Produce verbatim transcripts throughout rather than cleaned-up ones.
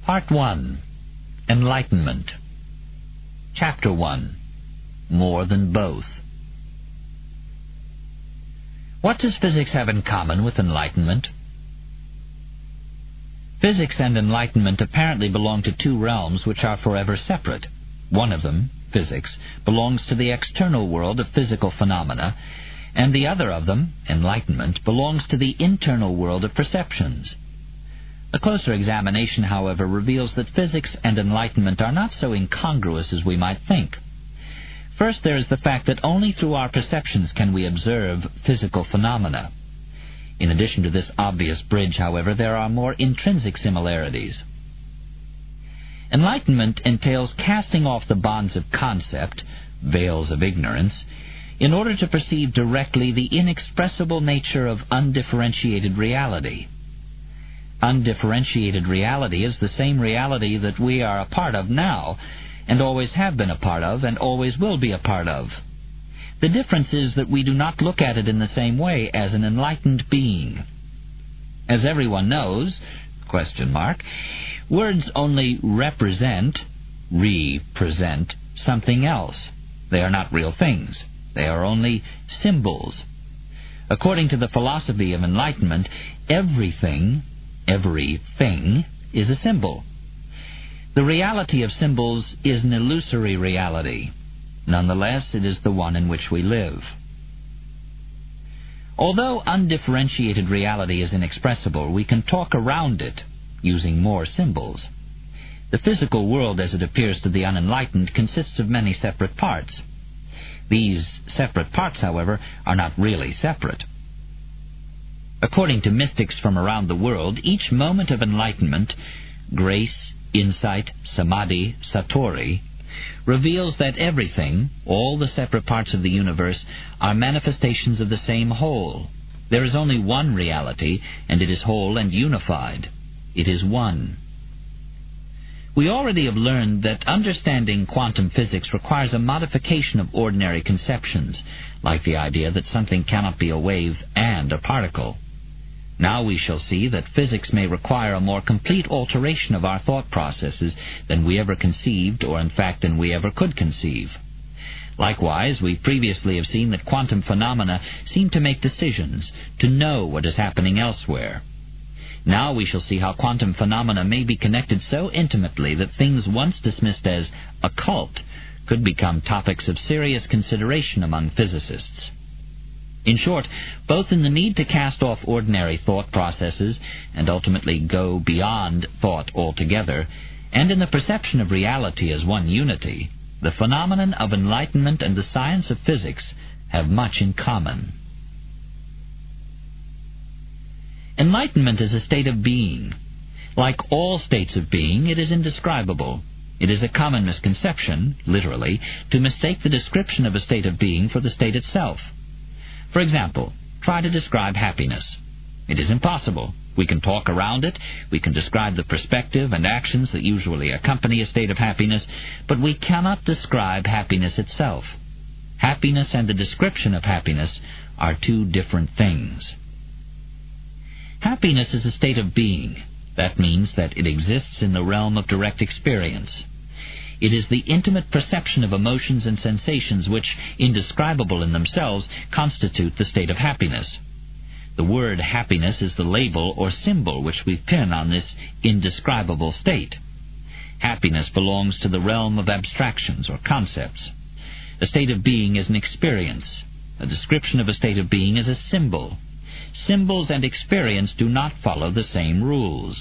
Part one. Enlightenment. Chapter one. More than both. What does physics have in common with enlightenment? Physics and enlightenment apparently belong to two realms which are forever separate. One of them, physics, belongs to the external world of physical phenomena, and the other of them, enlightenment, belongs to the internal world of perceptions. A closer examination, however, reveals that physics and enlightenment are not so incongruous as we might think. First, there is the fact that only through our perceptions can we observe physical phenomena. In addition to this obvious bridge, however, there are more intrinsic similarities. Enlightenment entails casting off the bonds of concept, veils of ignorance, in order to perceive directly the inexpressible nature of undifferentiated reality. Undifferentiated reality is the same reality that we are a part of now, and always have been a part of, and always will be a part of. The difference is that we do not look at it in the same way as an enlightened being. As everyone knows, question mark, words only represent, re-present, something else. They are not real things. They are only symbols. According to the philosophy of enlightenment, everything, everything, is a symbol. The reality of symbols is an illusory reality. Nonetheless, it is the one in which we live. Although undifferentiated reality is inexpressible, we can talk around it, using more symbols. The physical world as it appears to the unenlightened consists of many separate parts. These separate parts, however, are not really separate. According to mystics from around the world, each moment of enlightenment, grace, insight, samadhi, satori, reveals that everything, all the separate parts of the universe, are manifestations of the same whole. There is only one reality, and it is whole and unified. It is one. We already have learned that understanding quantum physics requires a modification of ordinary conceptions, like the idea that something cannot be a wave and a particle. Now we shall see that physics may require a more complete alteration of our thought processes than we ever conceived, or in fact than we ever could conceive. Likewise, we previously have seen that quantum phenomena seem to make decisions, to know what is happening elsewhere. Now we shall see how quantum phenomena may be connected so intimately that things once dismissed as occult could become topics of serious consideration among physicists. In short, both in the need to cast off ordinary thought processes and ultimately go beyond thought altogether, and in the perception of reality as one unity, the phenomenon of enlightenment and the science of physics have much in common. Enlightenment is a state of being. Like all states of being, it is indescribable. It is a common misconception, literally, to mistake the description of a state of being for the state itself. For example, try to describe happiness. It is impossible. We can talk around it, we can describe the perspective and actions that usually accompany a state of happiness, but we cannot describe happiness itself. Happiness and the description of happiness are two different things. Happiness is a state of being. That means that it exists in the realm of direct experience. It is the intimate perception of emotions and sensations which, indescribable in themselves, constitute the state of happiness. The word happiness is the label or symbol which we pin on this indescribable state. Happiness belongs to the realm of abstractions or concepts. A state of being is an experience. A description of a state of being is a symbol. Symbols and experience do not follow the same rules.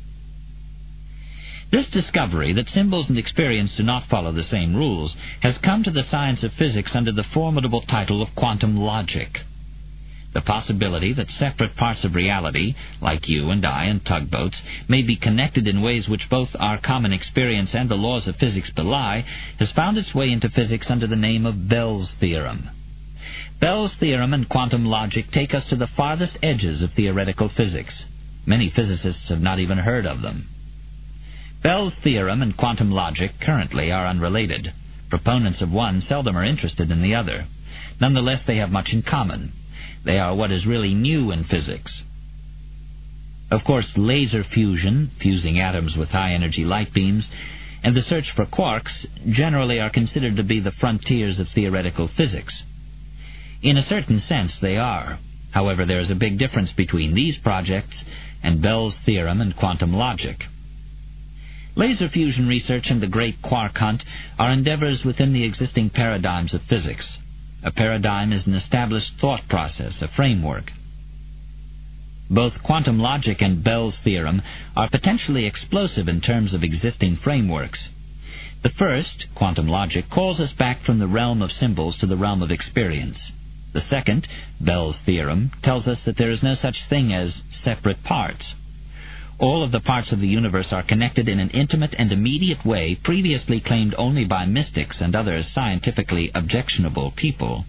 This discovery that symbols and experience do not follow the same rules has come to the science of physics under the formidable title of quantum logic. The possibility that separate parts of reality, like you and I and tugboats, may be connected in ways which both our common experience and the laws of physics belie, has found its way into physics under the name of Bell's theorem. Bell's theorem and quantum logic take us to the farthest edges of theoretical physics. Many physicists have not even heard of them. Bell's theorem and quantum logic currently are unrelated. Proponents of one seldom are interested in the other. Nonetheless, they have much in common. They are what is really new in physics. Of course, laser fusion, fusing atoms with high-energy light beams, and the search for quarks generally are considered to be the frontiers of theoretical physics. In a certain sense, they are. However, there is a big difference between these projects and Bell's theorem and quantum logic. Laser fusion research and the great quark hunt are endeavors within the existing paradigms of physics. A paradigm is an established thought process, a framework. Both quantum logic and Bell's theorem are potentially explosive in terms of existing frameworks. The first, quantum logic, calls us back from the realm of symbols to the realm of experience. The second, Bell's theorem, tells us that there is no such thing as separate parts. All of the parts of the universe are connected in an intimate and immediate way previously claimed only by mystics and other scientifically objectionable people.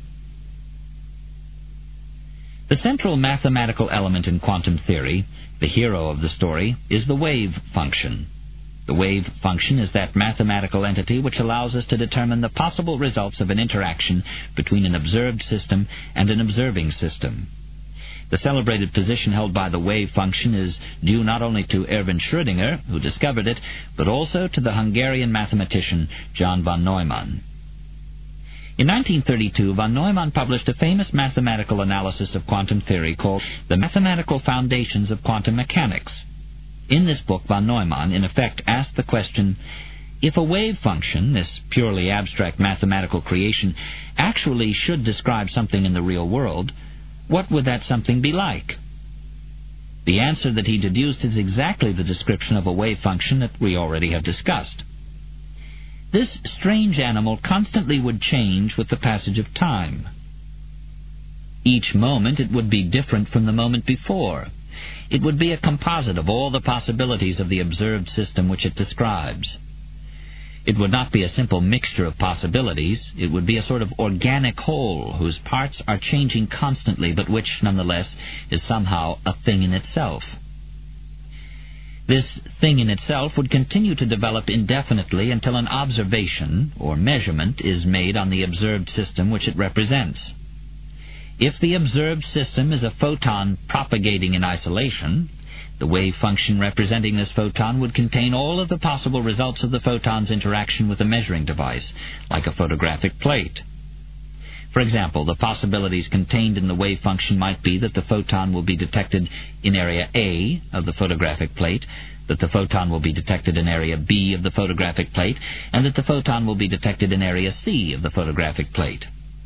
The central mathematical element in quantum theory, the hero of the story, is the wave function. The wave function is that mathematical entity which allows us to determine the possible results of an interaction between an observed system and an observing system. The celebrated position held by the wave function is due not only to Erwin Schrödinger, who discovered it, but also to the Hungarian mathematician John von Neumann. In nineteen thirty-two, von Neumann published a famous mathematical analysis of quantum theory called The Mathematical Foundations of Quantum Mechanics. In this book, von Neumann, in effect, asked the question, if a wave function, this purely abstract mathematical creation, actually should describe something in the real world, what would that something be like? The answer that he deduced is exactly the description of a wave function that we already have discussed. This strange animal constantly would change with the passage of time. Each moment it would be different from the moment before. It would be a composite of all the possibilities of the observed system which it describes. It would not be a simple mixture of possibilities. It would be a sort of organic whole whose parts are changing constantly, but which, nonetheless, is somehow a thing in itself. This thing in itself would continue to develop indefinitely until an observation, or measurement, is made on the observed system which it represents. If the observed system is a photon propagating in isolation, the wave function representing this photon would contain all of the possible results of the photon's interaction with a measuring device, like a photographic plate. For example, the possibilities contained in the wave function might be that the photon will be detected in area A of the photographic plate, that the photon will be detected in area B of the photographic plate, and that the photon will be detected in area C of the photographic plate.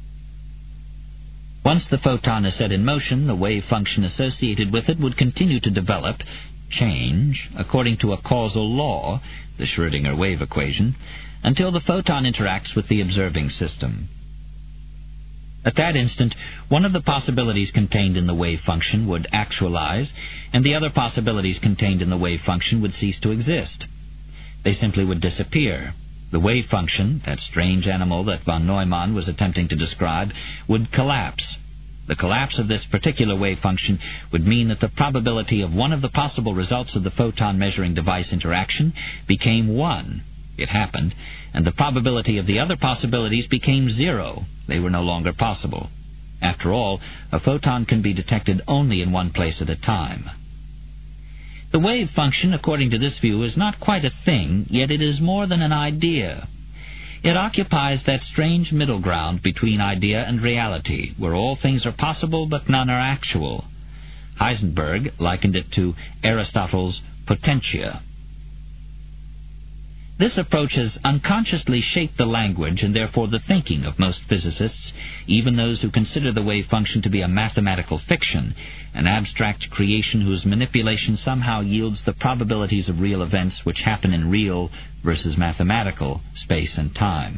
Once the photon is set in motion, the wave function associated with it would continue to develop, change, according to a causal law, the Schrödinger wave equation, until the photon interacts with the observing system. At that instant, one of the possibilities contained in the wave function would actualize, and the other possibilities contained in the wave function would cease to exist. They simply would disappear. The wave function, that strange animal that von Neumann was attempting to describe, would collapse. The collapse of this particular wave function would mean that the probability of one of the possible results of the photon measuring device interaction became one. It happened, and the probability of the other possibilities became zero. They were no longer possible. After all, a photon can be detected only in one place at a time. The wave function, according to this view, is not quite a thing, yet it is more than an idea. It occupies that strange middle ground between idea and reality, where all things are possible but none are actual. Heisenberg likened it to Aristotle's potentia. This approach has unconsciously shaped the language and therefore the thinking of most physicists, even those who consider the wave function to be a mathematical fiction, an abstract creation whose manipulation somehow yields the probabilities of real events which happen in real versus mathematical space and time.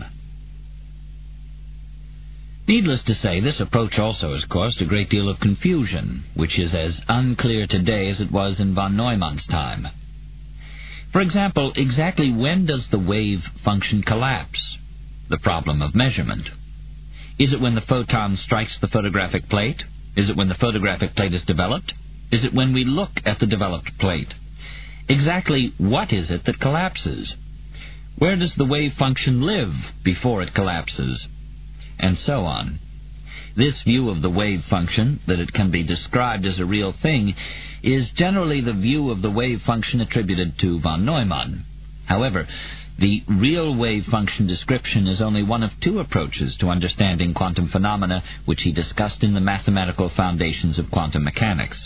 Needless to say, this approach also has caused a great deal of confusion, which is as unclear today as it was in von Neumann's time. For example, exactly when does the wave function collapse? The problem of measurement. Is it when the photon strikes the photographic plate? Is it when the photographic plate is developed? Is it when we look at the developed plate? Exactly what is it that collapses? Where does the wave function live before it collapses? And so on. This view of the wave function, that it can be described as a real thing, is generally the view of the wave function attributed to von Neumann. However, the real wave function description is only one of two approaches to understanding quantum phenomena, which he discussed in the Mathematical Foundations of Quantum Mechanics.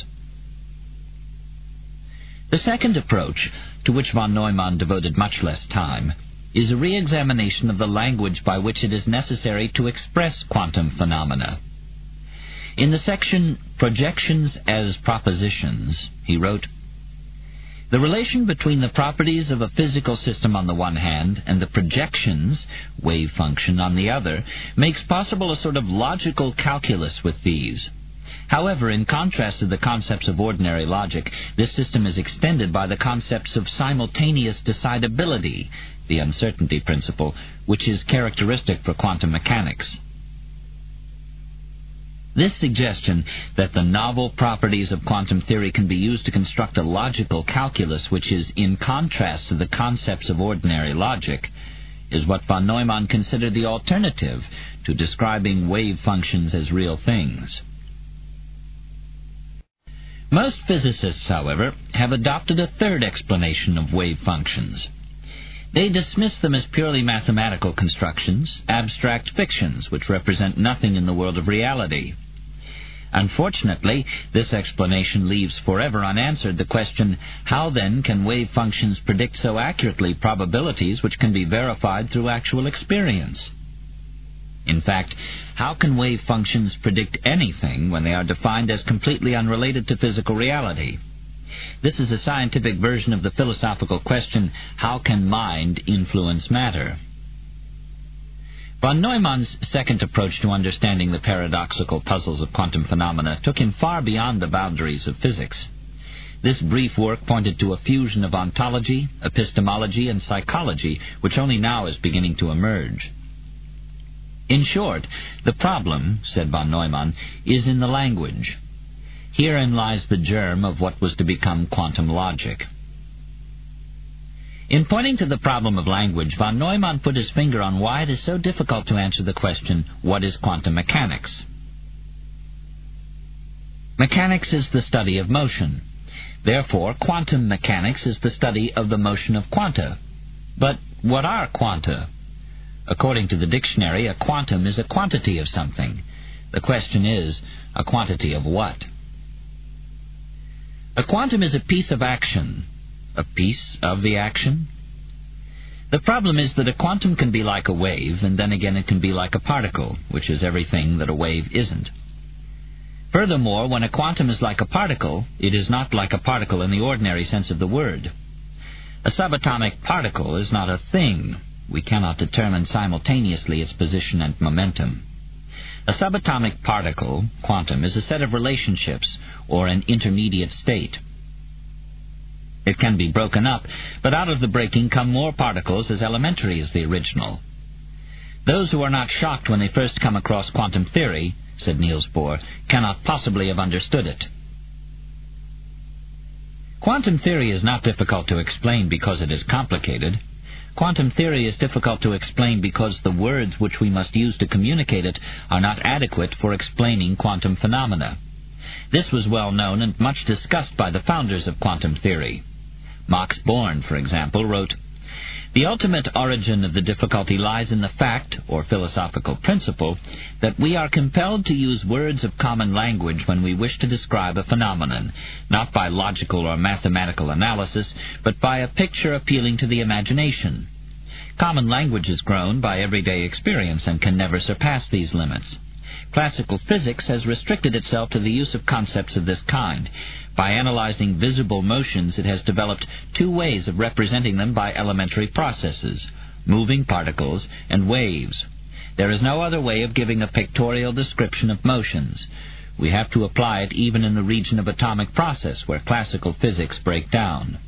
The second approach, to which von Neumann devoted much less time, is a re-examination of the language by which it is necessary to express quantum phenomena. In the section Projections as Propositions, he wrote, "The relation between the properties of a physical system on the one hand and the projections, wave function, on the other, makes possible a sort of logical calculus with these. However, in contrast to the concepts of ordinary logic, this system is extended by the concepts of simultaneous decidability, the uncertainty principle, which is characteristic for quantum mechanics." This suggestion that the novel properties of quantum theory can be used to construct a logical calculus which is in contrast to the concepts of ordinary logic is what von Neumann considered the alternative to describing wave functions as real things. Most physicists, however, have adopted a third explanation of wave functions. They dismiss them as purely mathematical constructions, abstract fictions, which represent nothing in the world of reality. Unfortunately, this explanation leaves forever unanswered the question, how then can wave functions predict so accurately probabilities which can be verified through actual experience? In fact, how can wave functions predict anything when they are defined as completely unrelated to physical reality? This is a scientific version of the philosophical question, how can mind influence matter? Von Neumann's second approach to understanding the paradoxical puzzles of quantum phenomena took him far beyond the boundaries of physics. This brief work pointed to a fusion of ontology, epistemology, and psychology, which only now is beginning to emerge. In short, the problem, said von Neumann, is in the language. Herein lies the germ of what was to become quantum logic. In pointing to the problem of language, von Neumann put his finger on why it is so difficult to answer the question, what is quantum mechanics? Mechanics is the study of motion. Therefore, quantum mechanics is the study of the motion of quanta. But what are quanta? According to the dictionary, a quantum is a quantity of something. The question is, a quantity of what? A quantum is a piece of action. A piece of the action? The problem is that a quantum can be like a wave, and then again it can be like a particle, which is everything that a wave isn't. Furthermore, when a quantum is like a particle, it is not like a particle in the ordinary sense of the word. A subatomic particle is not a thing. We cannot determine simultaneously its position and momentum. A subatomic particle, quantum, is a set of relationships, or an intermediate state. It can be broken up, but out of the breaking come more particles as elementary as the original. Those who are not shocked when they first come across quantum theory, said Niels Bohr, cannot possibly have understood it. Quantum theory is not difficult to explain because it is complicated. Quantum theory is difficult to explain because the words which we must use to communicate it are not adequate for explaining quantum phenomena. This was well known and much discussed by the founders of quantum theory. Max Born, for example, wrote, "The ultimate origin of the difficulty lies in the fact, or philosophical principle, that we are compelled to use words of common language when we wish to describe a phenomenon, not by logical or mathematical analysis, but by a picture appealing to the imagination. Common language is grown by everyday experience and can never surpass these limits. Classical physics has restricted itself to the use of concepts of this kind. By analyzing visible motions, it has developed two ways of representing them by elementary processes, moving particles and waves. There is no other way of giving a pictorial description of motions. We have to apply it even in the region of atomic process, where classical physics break down."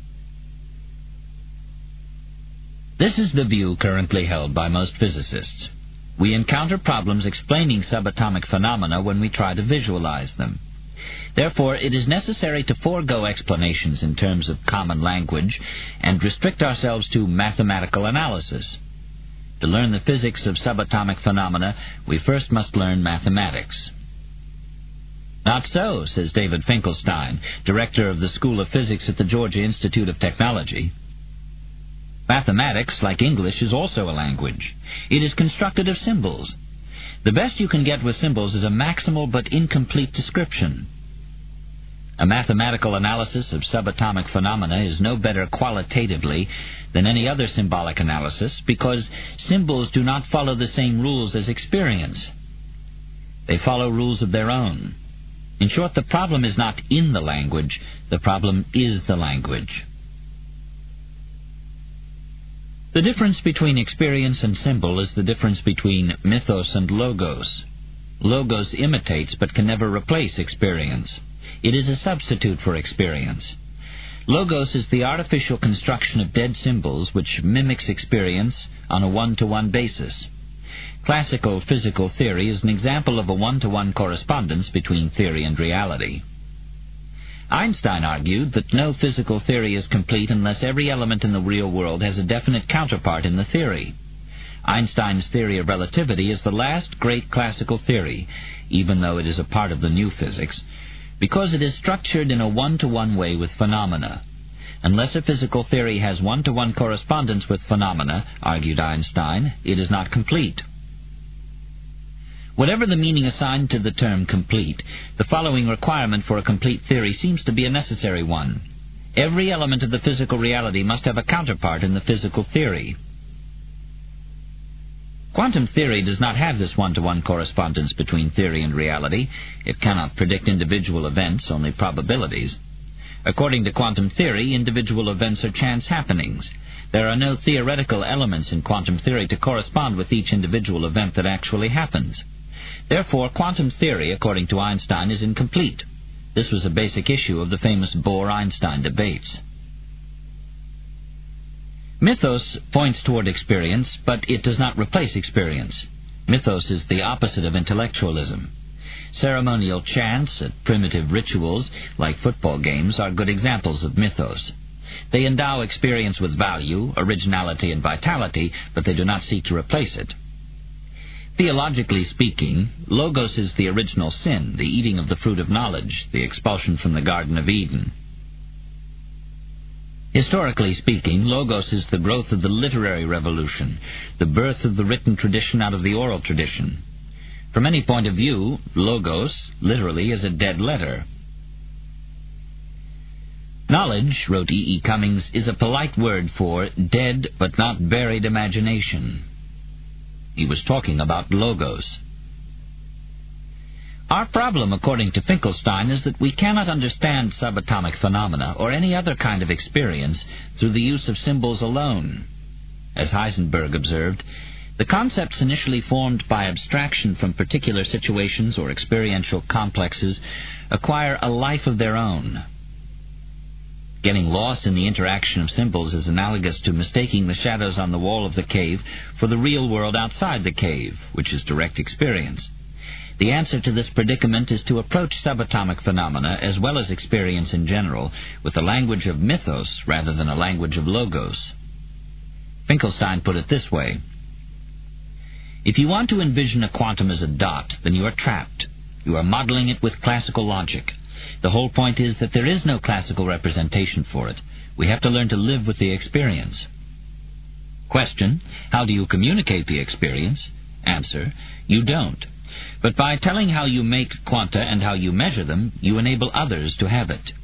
This is the view currently held by most physicists. We encounter problems explaining subatomic phenomena when we try to visualize them. Therefore, it is necessary to forego explanations in terms of common language and restrict ourselves to mathematical analysis. To learn the physics of subatomic phenomena, we first must learn mathematics. Not so, says David Finkelstein, director of the School of Physics at the Georgia Institute of Technology. Mathematics, like English, is also a language. It is constructed of symbols. The best you can get with symbols is a maximal but incomplete description. A mathematical analysis of subatomic phenomena is no better qualitatively than any other symbolic analysis because symbols do not follow the same rules as experience. They follow rules of their own. In short, the problem is not in the language, the problem is the language. The difference between experience and symbol is the difference between mythos and logos. Logos imitates but can never replace experience. It is a substitute for experience. Logos is the artificial construction of dead symbols which mimics experience on a one-to-one basis. Classical physical theory is an example of a one-to-one correspondence between theory and reality. Einstein argued that no physical theory is complete unless every element in the real world has a definite counterpart in the theory. Einstein's theory of relativity is the last great classical theory, even though it is a part of the new physics, because it is structured in a one-to-one way with phenomena. Unless a physical theory has one-to-one correspondence with phenomena, argued Einstein, it is not complete. Whatever the meaning assigned to the term complete, the following requirement for a complete theory seems to be a necessary one. Every element of the physical reality must have a counterpart in the physical theory. Quantum theory does not have this one-to-one correspondence between theory and reality. It cannot predict individual events, only probabilities. According to quantum theory, individual events are chance happenings. There are no theoretical elements in quantum theory to correspond with each individual event that actually happens. Therefore, quantum theory, according to Einstein, is incomplete. This was a basic issue of the famous Bohr-Einstein debates. Mythos points toward experience, but it does not replace experience. Mythos is the opposite of intellectualism. Ceremonial chants at primitive rituals, like football games, are good examples of mythos. They endow experience with value, originality, and vitality, but they do not seek to replace it. Theologically speaking, logos is the original sin, the eating of the fruit of knowledge, the expulsion from the Garden of Eden. Historically speaking, logos is the growth of the literary revolution, the birth of the written tradition out of the oral tradition. From any point of view, logos, literally, is a dead letter. Knowledge, wrote E E Cummings, is a polite word for dead but not buried imagination. He was talking about logos. Our problem, according to Finkelstein, is that we cannot understand subatomic phenomena or any other kind of experience through the use of symbols alone. As Heisenberg observed, the concepts initially formed by abstraction from particular situations or experiential complexes acquire a life of their own. Getting lost in the interaction of symbols is analogous to mistaking the shadows on the wall of the cave for the real world outside the cave, which is direct experience. The answer to this predicament is to approach subatomic phenomena, as well as experience in general, with a language of mythos rather than a language of logos. Finkelstein put it this way: if you want to envision a quantum as a dot, then you are trapped. You are modeling it with classical logic. The whole point is that there is no classical representation for it. We have to learn to live with the experience. Question: how do you communicate the experience? Answer: you don't. But by telling how you make quanta and how you measure them, you enable others to have it.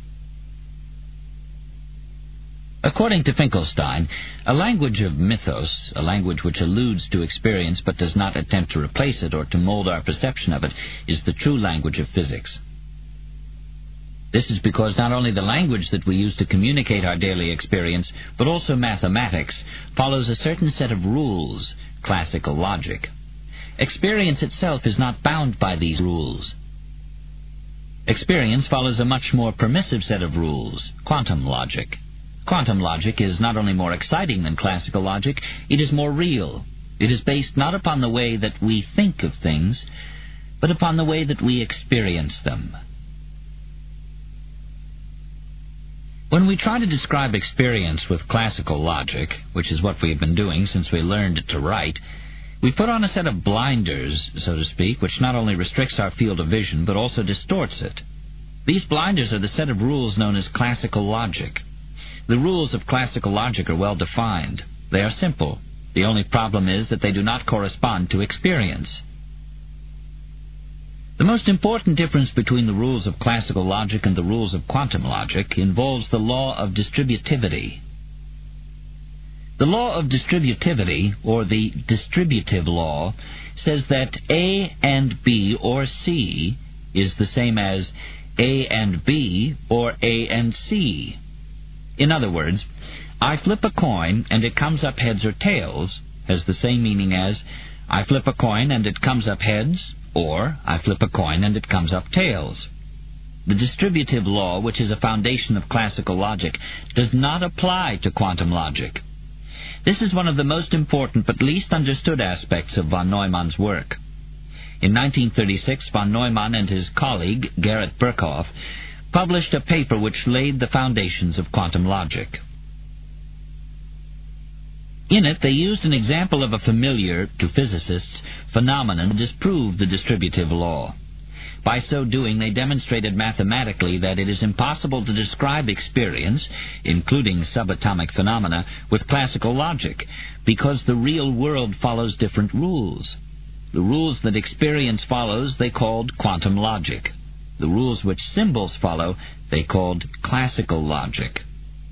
According to Finkelstein, a language of mythos, a language which alludes to experience but does not attempt to replace it or to mold our perception of it, is the true language of physics. This is because not only the language that we use to communicate our daily experience, but also mathematics, follows a certain set of rules, classical logic. Experience itself is not bound by these rules. Experience follows a much more permissive set of rules, quantum logic. Quantum logic is not only more exciting than classical logic, it is more real. It is based not upon the way that we think of things, but upon the way that we experience them. When we try to describe experience with classical logic, which is what we have been doing since we learned to write, we put on a set of blinders, so to speak, which not only restricts our field of vision, but also distorts it. These blinders are the set of rules known as classical logic. The rules of classical logic are well defined. They are simple. The only problem is that they do not correspond to experience. The most important difference between the rules of classical logic and the rules of quantum logic involves the law of distributivity. The law of distributivity, or the distributive law, says that A and B or C is the same as A and B or A and C. In other words, I flip a coin and it comes up heads or tails has the same meaning as I flip a coin and it comes up heads, or I flip a coin and it comes up tails. The distributive law, which is a foundation of classical logic, does not apply to quantum logic. This is one of the most important but least understood aspects of von Neumann's work. In nineteen thirty-six, von Neumann and his colleague, Gerrit Birkhoff, published a paper which laid the foundations of quantum logic. In it, they used an example of a familiar, to physicists, phenomenon to disprove the distributive law. By so doing, they demonstrated mathematically that it is impossible to describe experience, including subatomic phenomena, with classical logic, because the real world follows different rules. The rules that experience follows they called quantum logic. The rules which symbols follow they called classical logic.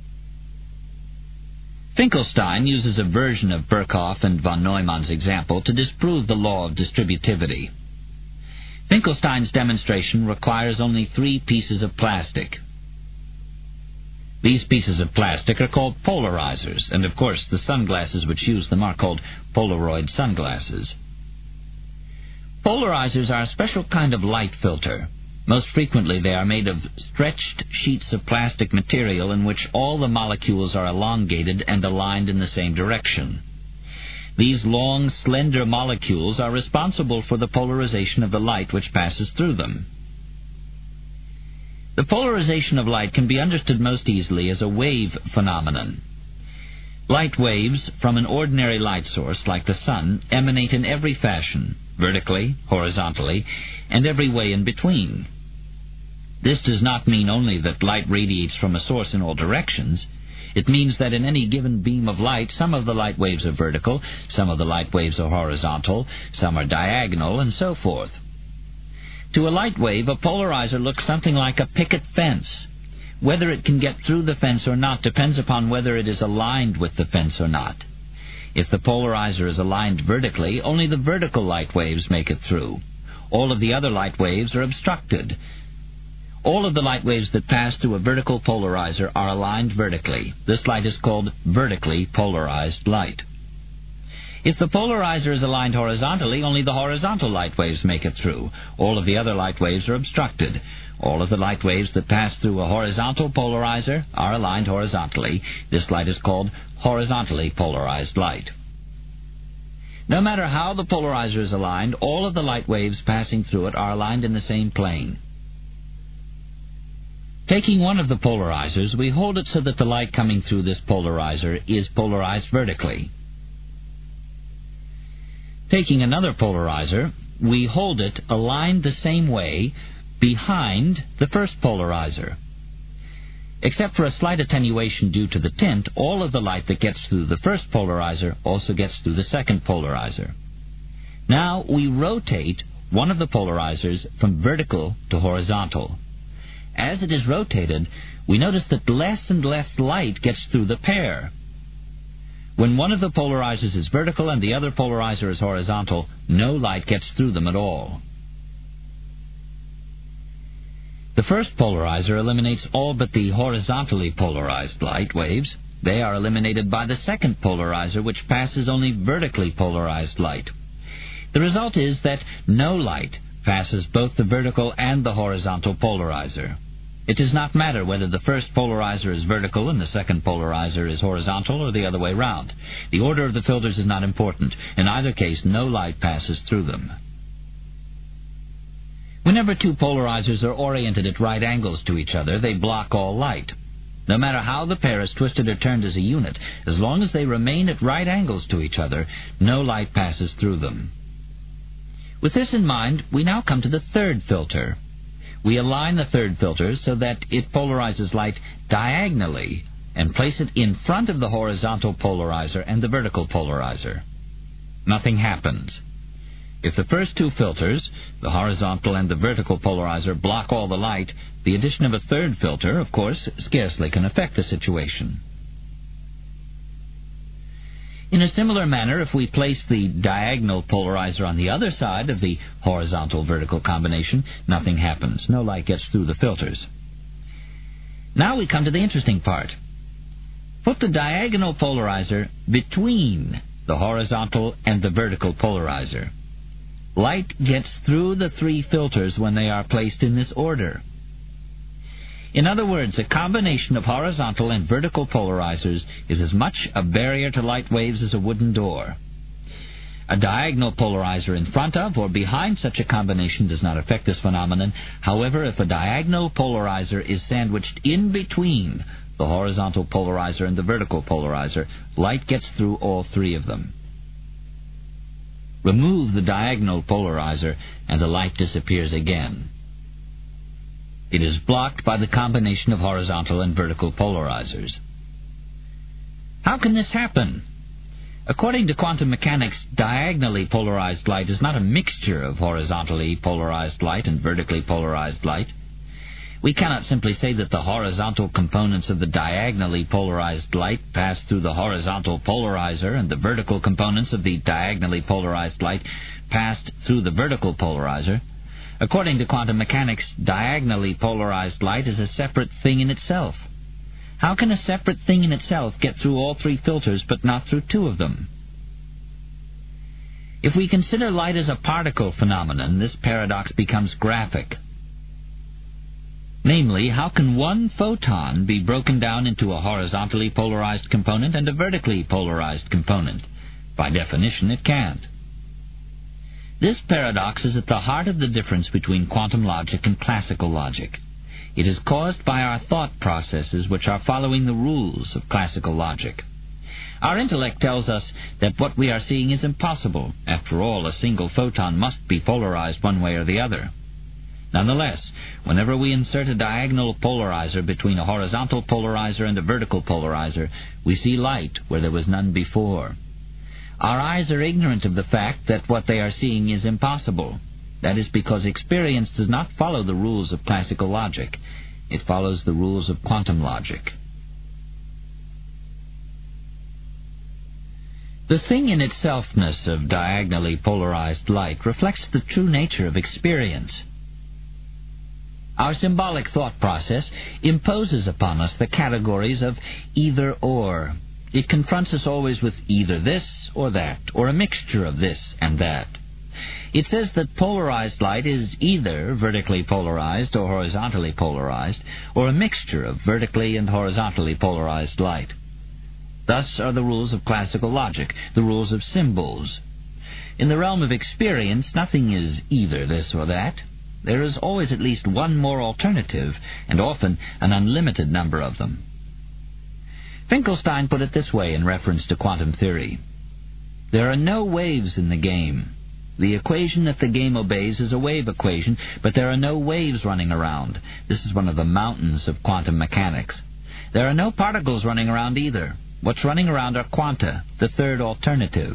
Finkelstein uses a version of Birkhoff and von Neumann's example to disprove the law of distributivity. Finkelstein's demonstration requires only three pieces of plastic. These pieces of plastic are called polarizers, and of course the sunglasses which use them are called Polaroid sunglasses. Polarizers are a special kind of light filter. Most frequently they are made of stretched sheets of plastic material in which all the molecules are elongated and aligned in the same direction. These long, slender molecules are responsible for the polarization of the light which passes through them. The polarization of light can be understood most easily as a wave phenomenon. Light waves from an ordinary light source, like the sun, emanate in every fashion, vertically, horizontally, and every way in between. This does not mean only that light radiates from a source in all directions. It means that in any given beam of light, some of the light waves are vertical, some of the light waves are horizontal, some are diagonal, and so forth. To a light wave, a polarizer looks something like a picket fence. Whether it can get through the fence or not depends upon whether it is aligned with the fence or not. If the polarizer is aligned vertically, only the vertical light waves make it through. All of the other light waves are obstructed. All of the light waves that pass through a vertical polarizer are aligned vertically. This light is called vertically polarized light. If the polarizer is aligned horizontally, only the horizontal light waves make it through. All of the other light waves are obstructed. All of the light waves that pass through a horizontal polarizer are aligned horizontally. This light is called horizontally polarized light. No matter how the polarizer is aligned, all of the light waves passing through it are aligned in the same plane. Taking one of the polarizers, we hold it so that the light coming through this polarizer is polarized vertically. Taking another polarizer, we hold it aligned the same way behind the first polarizer. Except for a slight attenuation due to the tint, all of the light that gets through the first polarizer also gets through the second polarizer. Now we rotate one of the polarizers from vertical to horizontal. As it is rotated, we notice that less and less light gets through the pair. When one of the polarizers is vertical and the other polarizer is horizontal, no light gets through them at all. The first polarizer eliminates all but the horizontally polarized light waves. They are eliminated by the second polarizer, which passes only vertically polarized light. The result is that no light passes both the vertical and the horizontal polarizer. It does not matter whether the first polarizer is vertical and the second polarizer is horizontal or the other way round. The order of the filters is not important. In either case, no light passes through them. Whenever two polarizers are oriented at right angles to each other, they block all light. No matter how the pair is twisted or turned as a unit, as long as they remain at right angles to each other, no light passes through them. With this in mind, we now come to the third filter. We align the third filter so that it polarizes light diagonally and place it in front of the horizontal polarizer and the vertical polarizer. Nothing happens. If the first two filters, the horizontal and the vertical polarizer, block all the light, the addition of a third filter, of course, scarcely can affect the situation. In a similar manner, if we place the diagonal polarizer on the other side of the horizontal-vertical combination, nothing happens. No light gets through the filters. Now we come to the interesting part. Put the diagonal polarizer between the horizontal and the vertical polarizer. Light gets through the three filters when they are placed in this order. In other words, a combination of horizontal and vertical polarizers is as much a barrier to light waves as a wooden door. A diagonal polarizer in front of or behind such a combination does not affect this phenomenon. However, if a diagonal polarizer is sandwiched in between the horizontal polarizer and the vertical polarizer, light gets through all three of them. Remove the diagonal polarizer and the light disappears again. It is blocked by the combination of horizontal and vertical polarizers. How can this happen? According to quantum mechanics, diagonally polarized light is not a mixture of horizontally polarized light and vertically polarized light. We cannot simply say that the horizontal components of the diagonally polarized light pass through the horizontal polarizer and the vertical components of the diagonally polarized light passed through the vertical polarizer. According to quantum mechanics, diagonally polarized light is a separate thing in itself. How can a separate thing in itself get through all three filters but not through two of them? If we consider light as a particle phenomenon, this paradox becomes graphic. Namely, how can one photon be broken down into a horizontally polarized component and a vertically polarized component? By definition, it can't. This paradox is at the heart of the difference between quantum logic and classical logic. It is caused by our thought processes which are following the rules of classical logic. Our intellect tells us that what we are seeing is impossible. After all, a single photon must be polarized one way or the other. Nonetheless, whenever we insert a diagonal polarizer between a horizontal polarizer and a vertical polarizer, we see light where there was none before. Our eyes are ignorant of the fact that what they are seeing is impossible. That is because experience does not follow the rules of classical logic. It follows the rules of quantum logic. The thing-in-itselfness of diagonally polarized light reflects the true nature of experience. Our symbolic thought process imposes upon us the categories of either-or. It confronts us always with either this or that, or a mixture of this and that. It says that polarized light is either vertically polarized or horizontally polarized, or a mixture of vertically and horizontally polarized light. Thus are the rules of classical logic, the rules of symbols. In the realm of experience, nothing is either this or that. There is always at least one more alternative, and often an unlimited number of them. Finkelstein put it this way in reference to quantum theory. There are no waves in the game. The equation that the game obeys is a wave equation, but there are no waves running around. This is one of the mountains of quantum mechanics. There are no particles running around either. What's running around are quanta, the third alternative.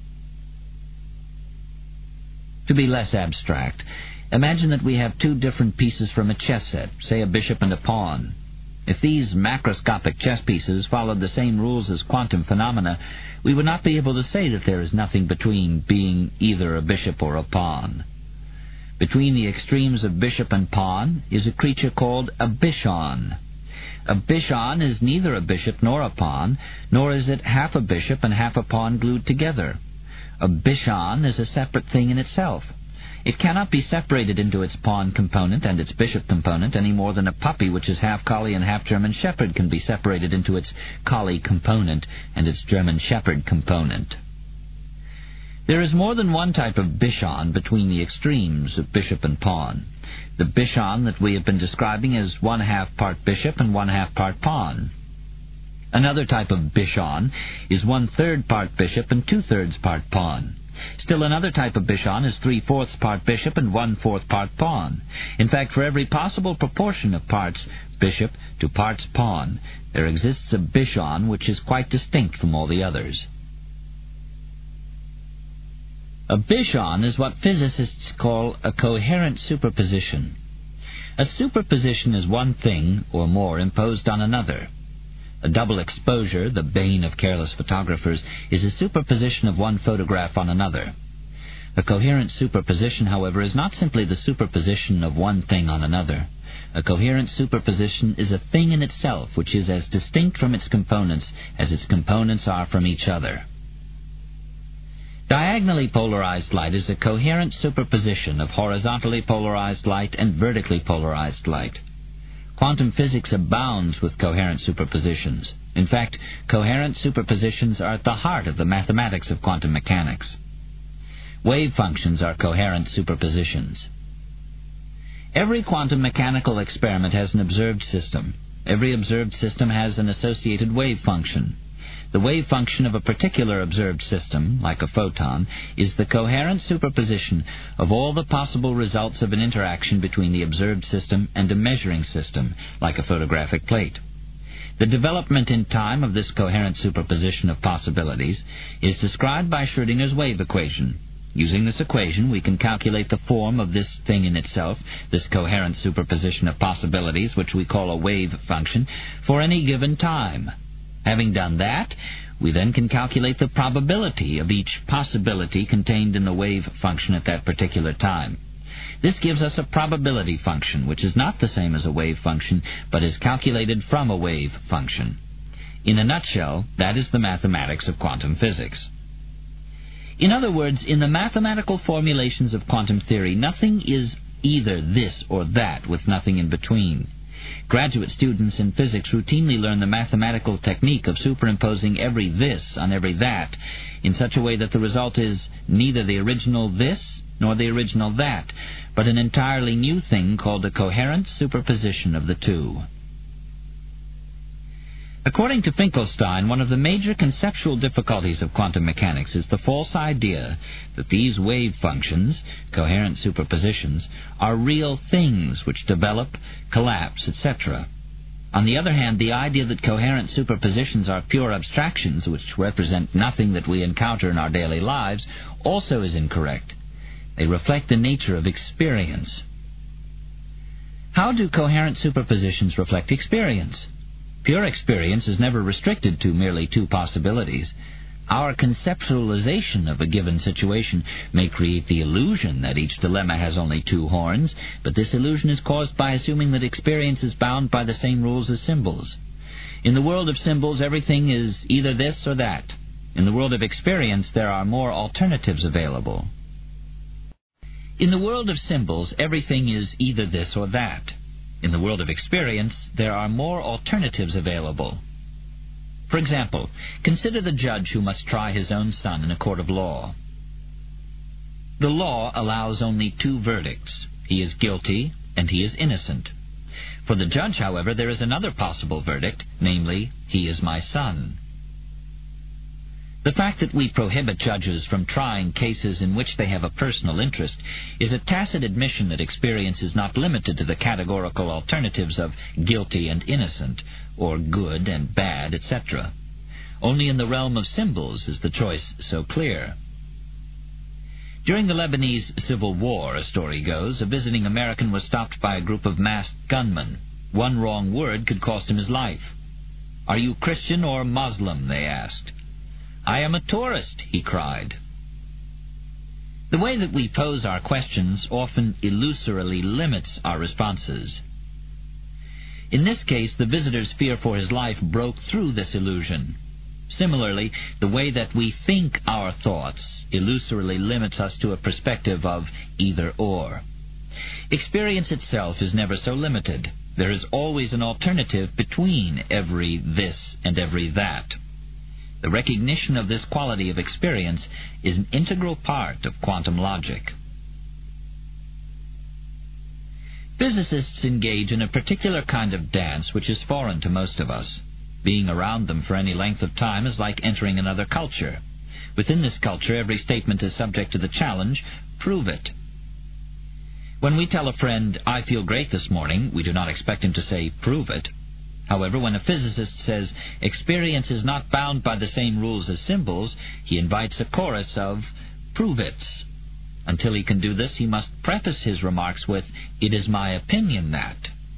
To be less abstract, imagine that we have two different pieces from a chess set, say a bishop and a pawn. If these macroscopic chess pieces followed the same rules as quantum phenomena, we would not be able to say that there is nothing between being either a bishop or a pawn. Between the extremes of bishop and pawn is a creature called a bichon. A bichon is neither a bishop nor a pawn, nor is it half a bishop and half a pawn glued together. A bichon is a separate thing in itself. It cannot be separated into its pawn component and its bishop component any more than a puppy which is half collie and half German shepherd can be separated into its collie component and its German shepherd component. There is more than one type of Bichon between the extremes of bishop and pawn. The Bichon that we have been describing is one-half part bishop and one-half part pawn. Another type of Bichon is one-third part bishop and two-thirds part pawn. Still another type of Bichon is three-fourths part bishop and one-fourth part pawn. In fact, for every possible proportion of parts bishop to parts pawn, there exists a Bichon which is quite distinct from all the others. A Bichon is what physicists call a coherent superposition. A superposition is one thing or more imposed on another. A double exposure, the bane of careless photographers, is a superposition of one photograph on another. A coherent superposition, however, is not simply the superposition of one thing on another. A coherent superposition is a thing in itself which is as distinct from its components as its components are from each other. Diagonally polarized light is a coherent superposition of horizontally polarized light and vertically polarized light. Quantum physics abounds with coherent superpositions. In fact, coherent superpositions are at the heart of the mathematics of quantum mechanics. Wave functions are coherent superpositions. Every quantum mechanical experiment has an observed system. Every observed system has an associated wave function. The wave function of a particular observed system, like a photon, is the coherent superposition of all the possible results of an interaction between the observed system and a measuring system, like a photographic plate. The development in time of this coherent superposition of possibilities is described by Schrödinger's wave equation. Using this equation, we can calculate the form of this thing in itself, this coherent superposition of possibilities, which we call a wave function, for any given time. Having done that, we then can calculate the probability of each possibility contained in the wave function at that particular time. This gives us a probability function, which is not the same as a wave function, but is calculated from a wave function. In a nutshell, that is the mathematics of quantum physics. In other words, in the mathematical formulations of quantum theory, nothing is either this or that with nothing in between. Graduate students in physics routinely learn the mathematical technique of superimposing every this on every that in such a way that the result is neither the original this nor the original that, but an entirely new thing called a coherent superposition of the two. According to Finkelstein, one of the major conceptual difficulties of quantum mechanics is the false idea that these wave functions, coherent superpositions, are real things which develop, collapse, et cetera. On the other hand, the idea that coherent superpositions are pure abstractions which represent nothing that we encounter in our daily lives also is incorrect. They reflect the nature of experience. How do coherent superpositions reflect experience? Pure experience is never restricted to merely two possibilities. Our conceptualization of a given situation may create the illusion that each dilemma has only two horns, but this illusion is caused by assuming that experience is bound by the same rules as symbols. In the world of symbols, everything is either this or that. In the world of experience, there are more alternatives available. In the world of symbols, everything is either this or that. In the world of experience, there are more alternatives available. For example, consider the judge who must try his own son in a court of law. The law allows only two verdicts. He is guilty and he is innocent. For the judge, however, there is another possible verdict, namely, he is my son. The fact that we prohibit judges from trying cases in which they have a personal interest is a tacit admission that experience is not limited to the categorical alternatives of guilty and innocent, or good and bad, et cetera. Only in the realm of symbols is the choice so clear. During the Lebanese Civil War, a story goes, a visiting American was stopped by a group of masked gunmen. One wrong word could cost him his life. "Are you Christian or Muslim?" they asked. "I am a tourist," he cried. The way that we pose our questions often illusorily limits our responses. In this case, the visitor's fear for his life broke through this illusion. Similarly, the way that we think our thoughts illusorily limits us to a perspective of either-or. Experience itself is never so limited. There is always an alternative between every this and every that. The recognition of this quality of experience is an integral part of quantum logic. Physicists engage in a particular kind of dance which is foreign to most of us. Being around them for any length of time is like entering another culture. Within this culture, every statement is subject to the challenge, prove it. When we tell a friend, I feel great this morning, we do not expect him to say, prove it. However, when a physicist says, experience is not bound by the same rules as symbols, he invites a chorus of, prove it. Until he can do this, he must preface his remarks with, it is my opinion that.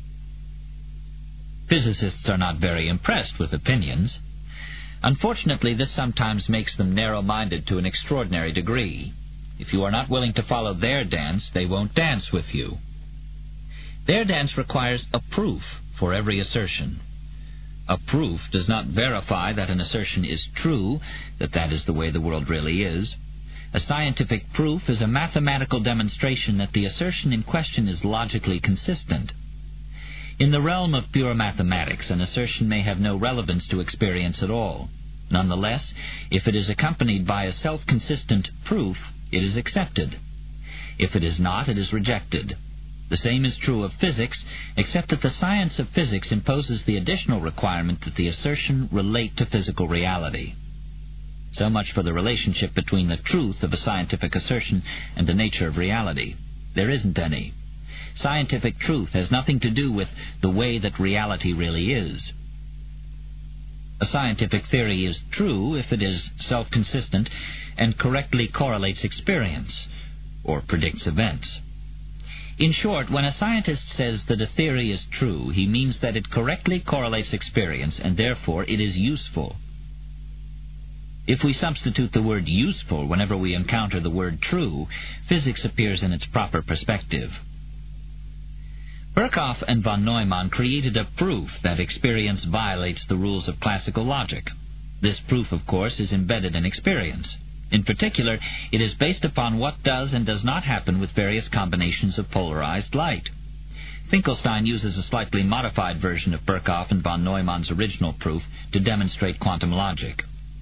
Physicists are not very impressed with opinions. Unfortunately, this sometimes makes them narrow-minded to an extraordinary degree. If you are not willing to follow their dance, they won't dance with you. Their dance requires a proof for every assertion. A proof does not verify that an assertion is true, that that is the way the world really is. A scientific proof is a mathematical demonstration that the assertion in question is logically consistent. In the realm of pure mathematics, an assertion may have no relevance to experience at all. Nonetheless, if it is accompanied by a self-consistent proof, it is accepted. If it is not, it is rejected. The same is true of physics, except that the science of physics imposes the additional requirement that the assertion relate to physical reality. So much for the relationship between the truth of a scientific assertion and the nature of reality. There isn't any. Scientific truth has nothing to do with the way that reality really is. A scientific theory is true if it is self-consistent and correctly correlates experience, or predicts events. In short, when a scientist says that a theory is true, he means that it correctly correlates experience, and therefore it is useful. If we substitute the word useful whenever we encounter the word true, physics appears in its proper perspective. Birkhoff and von Neumann created a proof that experience violates the rules of classical logic. This proof, of course, is embedded in experience. In particular, it is based upon what does and does not happen with various combinations of polarized light. Finkelstein uses a slightly modified version of Birkhoff and von Neumann's original proof to demonstrate quantum logic.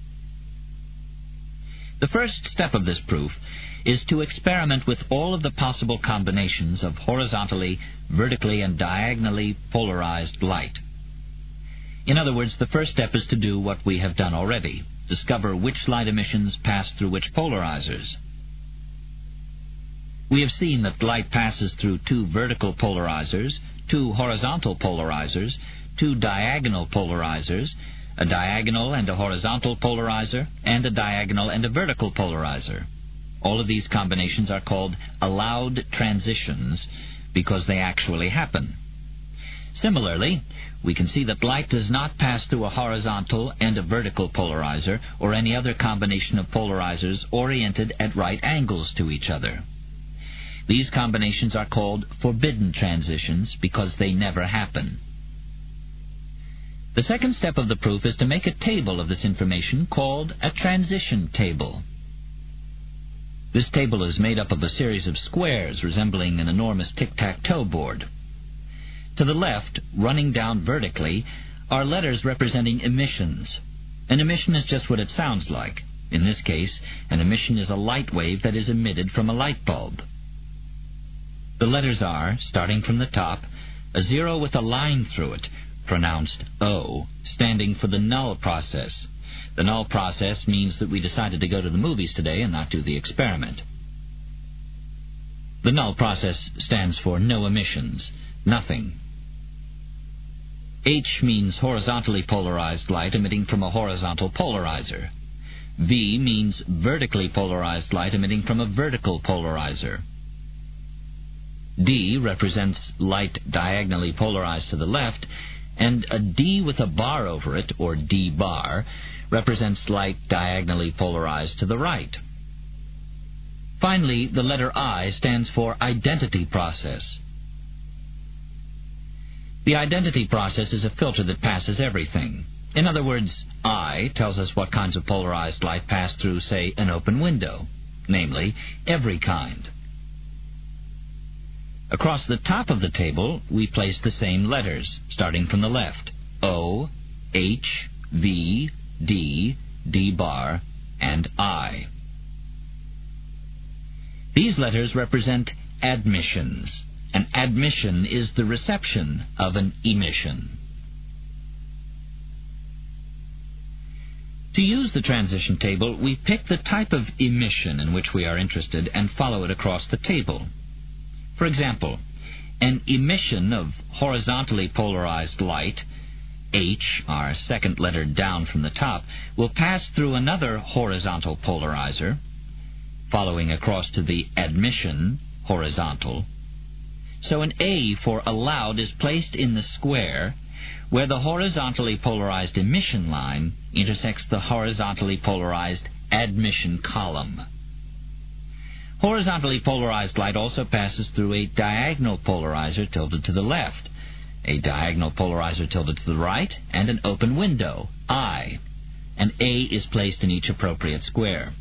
The first step of this proof is to experiment with all of the possible combinations of horizontally, vertically, and diagonally polarized light. In other words, the first step is to do what we have done already, discover which light emissions pass through which polarizers. We have seen that light passes through two vertical polarizers, two horizontal polarizers, two diagonal polarizers, a diagonal and a horizontal polarizer, and a diagonal and a vertical polarizer. All of these combinations are called allowed transitions because they actually happen. Similarly, we can see that light does not pass through a horizontal and a vertical polarizer or any other combination of polarizers oriented at right angles to each other. These combinations are called forbidden transitions because they never happen. The second step of the proof is to make a table of this information called a transition table. This table is made up of a series of squares resembling an enormous tic-tac-toe board. To the left, running down vertically, are letters representing emissions. An emission is just what it sounds like. In this case, an emission is a light wave that is emitted from a light bulb. The letters are, starting from the top, a zero with a line through it, pronounced O, standing for the null process. The null process means that we decided to go to the movies today and not do the experiment. The null process stands for no emissions, nothing. H means horizontally polarized light emitting from a horizontal polarizer. V means vertically polarized light emitting from a vertical polarizer. D represents light diagonally polarized to the left, and a D with a bar over it, or D bar, represents light diagonally polarized to the right. Finally, the letter I stands for identity process. The identity process is a filter that passes everything. In other words, I tells us what kinds of polarized light pass through, say, an open window, namely, every kind. Across the top of the table, we place the same letters, starting from the left. O, H, V, D, D bar, and I. These letters represent admissions. An admission is the reception of an emission. To use the transition table, we pick the type of emission in which we are interested and follow it across the table. For example, an emission of horizontally polarized light, H, our second letter down from the top, will pass through another horizontal polarizer, following across to the admission, horizontal. So an A for allowed is placed in the square where the horizontally polarized emission line intersects the horizontally polarized admission column. Horizontally polarized light also passes through a diagonal polarizer tilted to the left, a diagonal polarizer tilted to the right, and an open window, I. An A is placed in each appropriate square.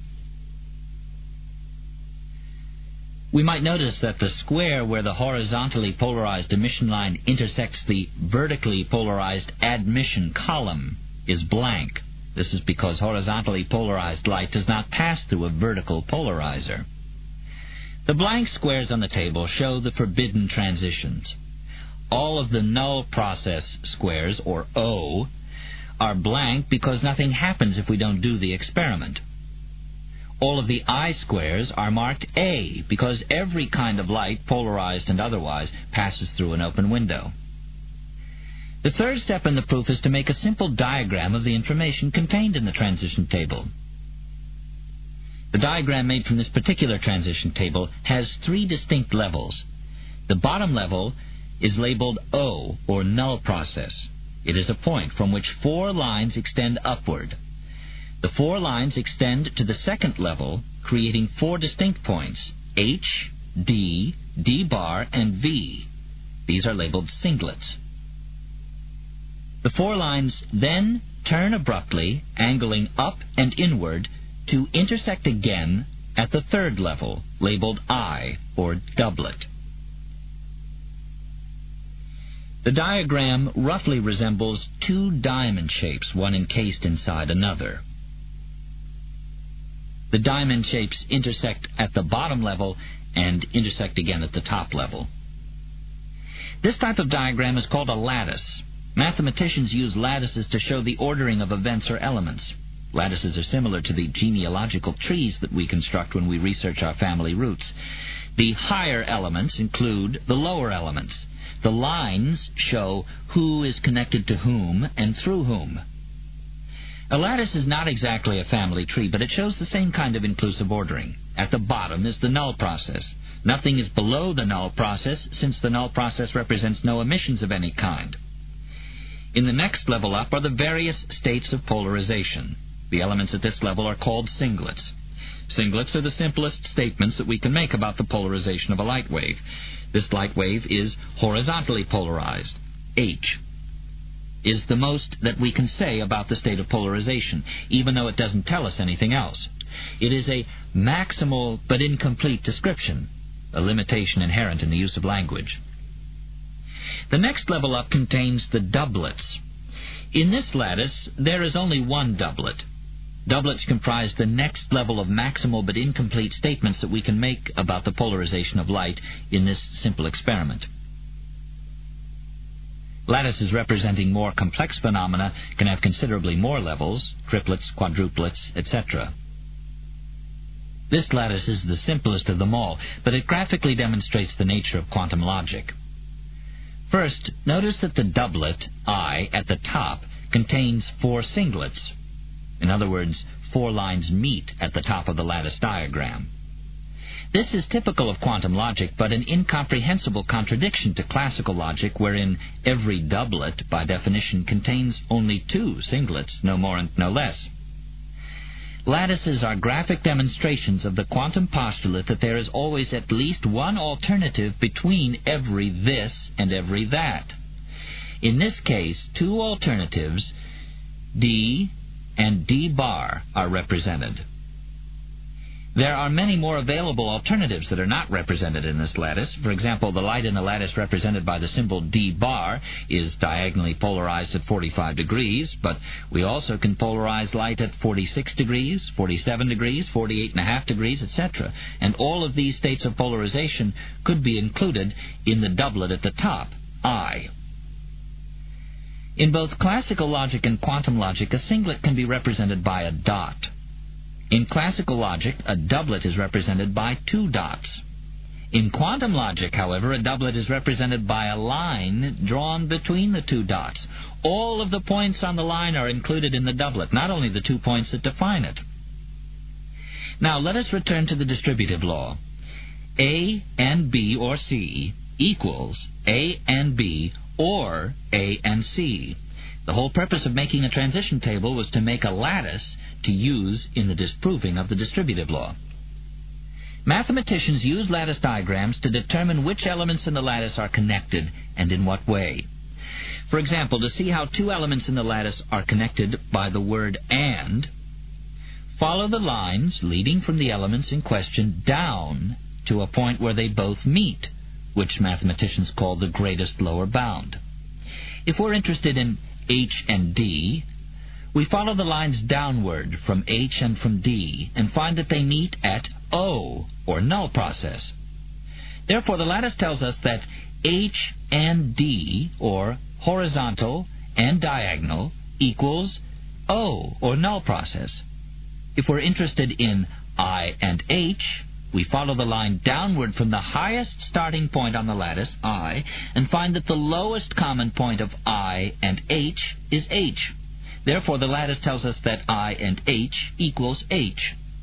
We might notice that the square where the horizontally polarized emission line intersects the vertically polarized admission column is blank. This is because horizontally polarized light does not pass through a vertical polarizer. The blank squares on the table show the forbidden transitions. All of the null process squares, or O, are blank because nothing happens if we don't do the experiment. All of the I squares are marked A because every kind of light, polarized and otherwise, passes through an open window. The third step in the proof is to make a simple diagram of the information contained in the transition table. The diagram made from this particular transition table has three distinct levels. The bottom level is labeled O, or null process. It is a point from which four lines extend upward. The four lines extend to the second level, creating four distinct points, H, D, D bar, and V. These are labeled singlets. The four lines then turn abruptly, angling up and inward, to intersect again at the third level, labeled I, or doublet. The diagram roughly resembles two diamond shapes, one encased inside another. The diamond shapes intersect at the bottom level and intersect again at the top level. This type of diagram is called a lattice. Mathematicians use lattices to show the ordering of events or elements. Lattices are similar to the genealogical trees that we construct when we research our family roots. The higher elements include the lower elements. The lines show who is connected to whom and through whom. A lattice is not exactly a family tree, but it shows the same kind of inclusive ordering. At the bottom is the null process. Nothing is below the null process, since the null process represents no emissions of any kind. In the next level up are the various states of polarization. The elements at this level are called singlets. Singlets are the simplest statements that we can make about the polarization of a light wave. This light wave is horizontally polarized. H is the most that we can say about the state of polarization, even though it doesn't tell us anything else. It is a maximal but incomplete description, a limitation inherent in the use of language. The next level up contains the doublets. In this lattice, there is only one doublet. Doublets comprise the next level of maximal but incomplete statements that we can make about the polarization of light in this simple experiment. Lattices representing more complex phenomena can have considerably more levels, triplets, quadruplets, et cetera. This lattice is the simplest of them all, but it graphically demonstrates the nature of quantum logic. First, notice that the doublet, I, at the top, contains four singlets. In other words, four lines meet at the top of the lattice diagram. This is typical of quantum logic, but an incomprehensible contradiction to classical logic, wherein every doublet, by definition, contains only two singlets, no more and no less. Lattices are graphic demonstrations of the quantum postulate that there is always at least one alternative between every this and every that. In this case, two alternatives, D and D bar, are represented. There are many more available alternatives that are not represented in this lattice. For example, the light in the lattice represented by the symbol D bar is diagonally polarized at forty-five degrees, but we also can polarize light at forty-six degrees, forty-seven degrees, forty-eight and a half degrees, et cetera. And all of these states of polarization could be included in the doublet at the top, I. In both classical logic and quantum logic, a singlet can be represented by a dot. In classical logic, a doublet is represented by two dots. In quantum logic, however, a doublet is represented by a line drawn between the two dots. All of the points on the line are included in the doublet, not only the two points that define it. Now, let us return to the distributive law. A and B or C equals A and B or A and C. The whole purpose of making a transition table was to make a lattice to use in the disproving of the distributive law. Mathematicians use lattice diagrams to determine which elements in the lattice are connected and in what way. For example, to see how two elements in the lattice are connected by the word AND, follow the lines leading from the elements in question down to a point where they both meet, which mathematicians call the greatest lower bound. If we're interested in H and D, we follow the lines downward from H and from D and find that they meet at O, or null process. Therefore, the lattice tells us that H and D, or horizontal and diagonal, equals O, or null process. If we're interested in I and H, we follow the line downward from the highest starting point on the lattice, I, and find that the lowest common point of I and H is H. Therefore, the lattice tells us that I and H equals H.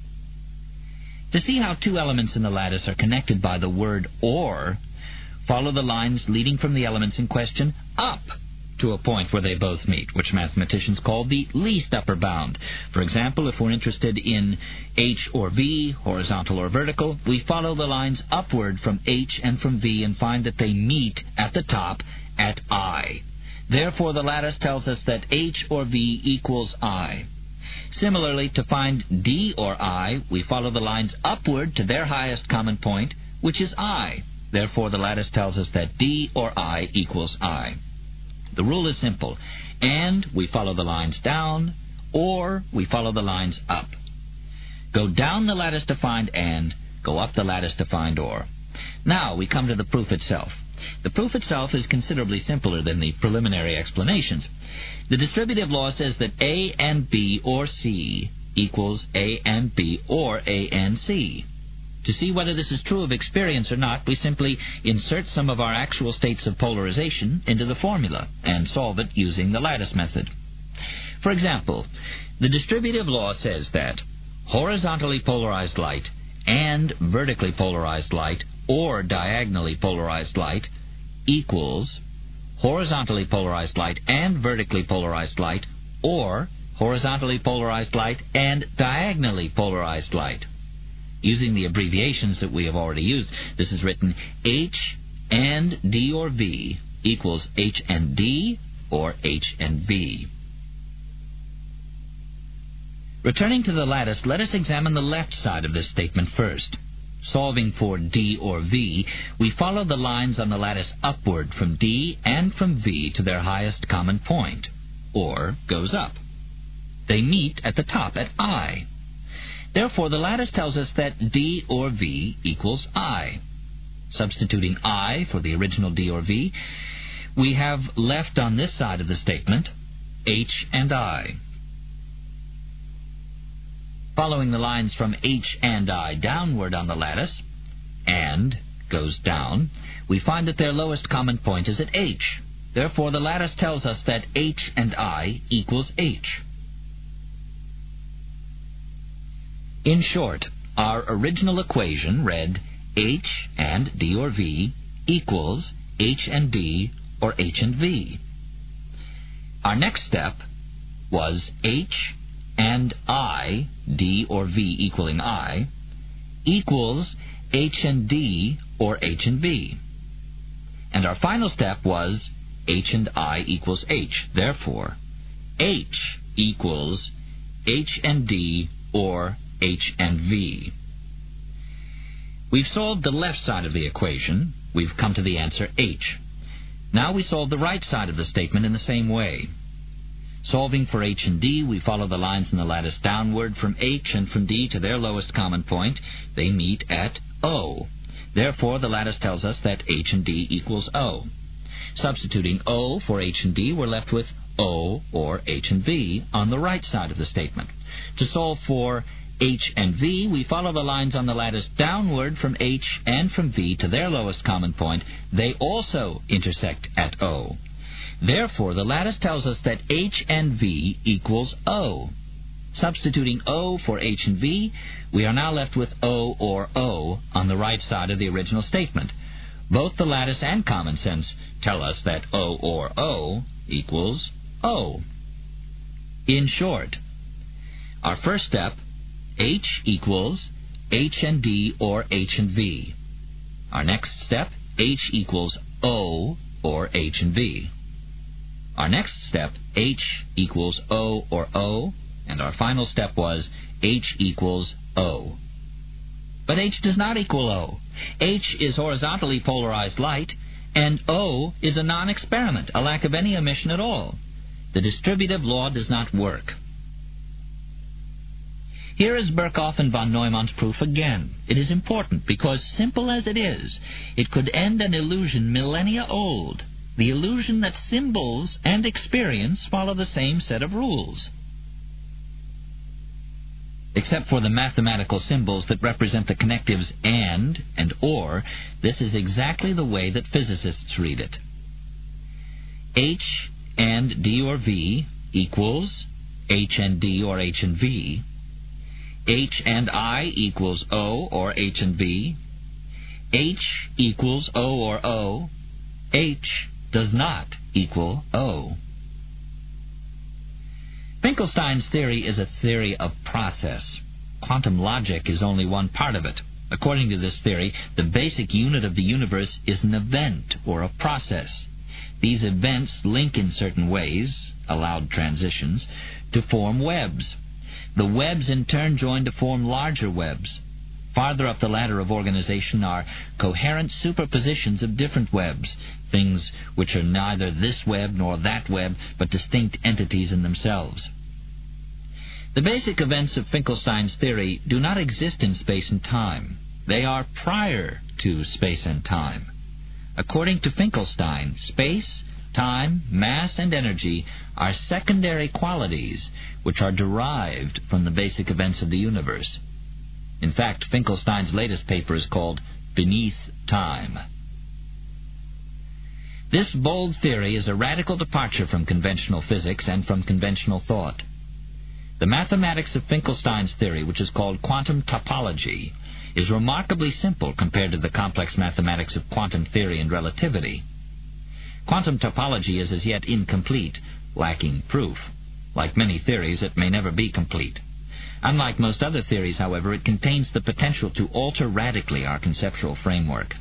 To see how two elements in the lattice are connected by the word OR, follow the lines leading from the elements in question up to a point where they both meet, which mathematicians call the least upper bound. For example, if we're interested in H or V, horizontal or vertical, we follow the lines upward from H and from V and find that they meet at the top at I. Therefore, the lattice tells us that H or V equals I. Similarly, to find D or I, we follow the lines upward to their highest common point, which is I. Therefore, the lattice tells us that D or I equals I. The rule is simple. And we follow the lines down, or we follow the lines up. Go down the lattice to find and, go up the lattice to find or. Now we come to the proof itself. The proof itself is considerably simpler than the preliminary explanations. The distributive law says that A and B or C equals A and B or A and C. To see whether this is true of experience or not, we simply insert some of our actual states of polarization into the formula and solve it using the lattice method. For example, the distributive law says that horizontally polarized light and vertically polarized light or diagonally polarized light equals horizontally polarized light and vertically polarized light or horizontally polarized light and diagonally polarized light. Using the abbreviations that we have already used, this is written H and D or V equals H and D or H and V. Returning to the lattice, let us examine the left side of this statement first. Solving for D or V, we follow the lines on the lattice upward from D and from V to their highest common point, or goes up. They meet at the top at I. Therefore, the lattice tells us that D or V equals I. Substituting I for the original D or V, we have left on this side of the statement H and I. Following the lines from H and I downward on the lattice, and goes down, we find that their lowest common point is at H. Therefore, the lattice tells us that H and I equals H. In short, our original equation read H and D or V equals H and D or H and V. Our next step was H and I, D or V equaling I, equals H and D or H and V. And our final step was H and I equals H. Therefore, H equals H and D or H and V. We've solved the left side of the equation. We've come to the answer H. Now we solve the right side of the statement in the same way. Solving for H and D, we follow the lines in the lattice downward from H and from D to their lowest common point. They meet at O. Therefore, the lattice tells us that H and D equals O. Substituting O for H and D, we're left with O or H and V on the right side of the statement. To solve for H and V, we follow the lines on the lattice downward from H and from V to their lowest common point. They also intersect at O. Therefore, the lattice tells us that H and V equals O. Substituting O for H and V, we are now left with O or O on the right side of the original statement. Both the lattice and common sense tell us that O or O equals O. In short, our first step, H equals H and D or H and V. Our next step, H equals O or H and V. Our next step, H equals O or O, and our final step was H equals O. But H does not equal O. H is horizontally polarized light, and O is a non-experiment, a lack of any emission at all. The distributive law does not work. Here is Birkhoff and von Neumann's proof again. It is important because, simple as it is, it could end an illusion millennia old, the illusion that symbols and experience follow the same set of rules. Except for the mathematical symbols that represent the connectives and and or, this is exactly the way that physicists read it. H and D or V equals H and D or H and V. H and I equals O or H and V. H equals O or O. H does not equal O. Finkelstein's theory is a theory of process. Quantum logic is only one part of it. According to this theory, the basic unit of the universe is an event or a process. These events link in certain ways, allowed transitions, to form webs. The webs in turn join to form larger webs. Farther up the ladder of organization are coherent superpositions of different webs, things which are neither this web nor that web, but distinct entities in themselves. The basic events of Finkelstein's theory do not exist in space and time. They are prior to space and time. According to Finkelstein, space, time, mass, and energy are secondary qualities which are derived from the basic events of the universe. In fact, Finkelstein's latest paper is called Beneath Time. This bold theory is a radical departure from conventional physics and from conventional thought. The mathematics of Finkelstein's theory, which is called quantum topology, is remarkably simple compared to the complex mathematics of quantum theory and relativity. Quantum topology is as yet incomplete, lacking proof. Like many theories, it may never be complete. Unlike most other theories, however, it contains the potential to alter radically our conceptual framework.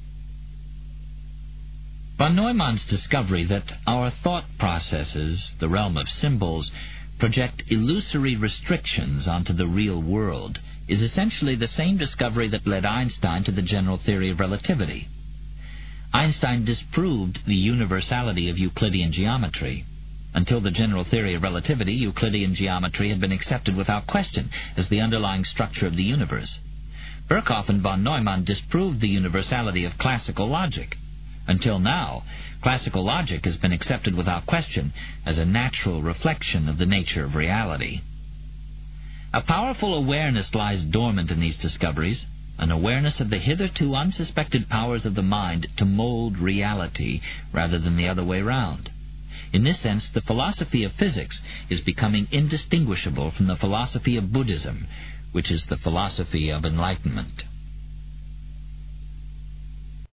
Von Neumann's discovery that our thought processes, the realm of symbols, project illusory restrictions onto the real world is essentially the same discovery that led Einstein to the general theory of relativity. Einstein disproved the universality of Euclidean geometry. Until the general theory of relativity, Euclidean geometry had been accepted without question as the underlying structure of the universe. Birkhoff and von Neumann disproved the universality of classical logic. Until now, classical logic has been accepted without question as a natural reflection of the nature of reality. A powerful awareness lies dormant in these discoveries, an awareness of the hitherto unsuspected powers of the mind to mold reality rather than the other way round. In this sense, the philosophy of physics is becoming indistinguishable from the philosophy of Buddhism, which is the philosophy of enlightenment.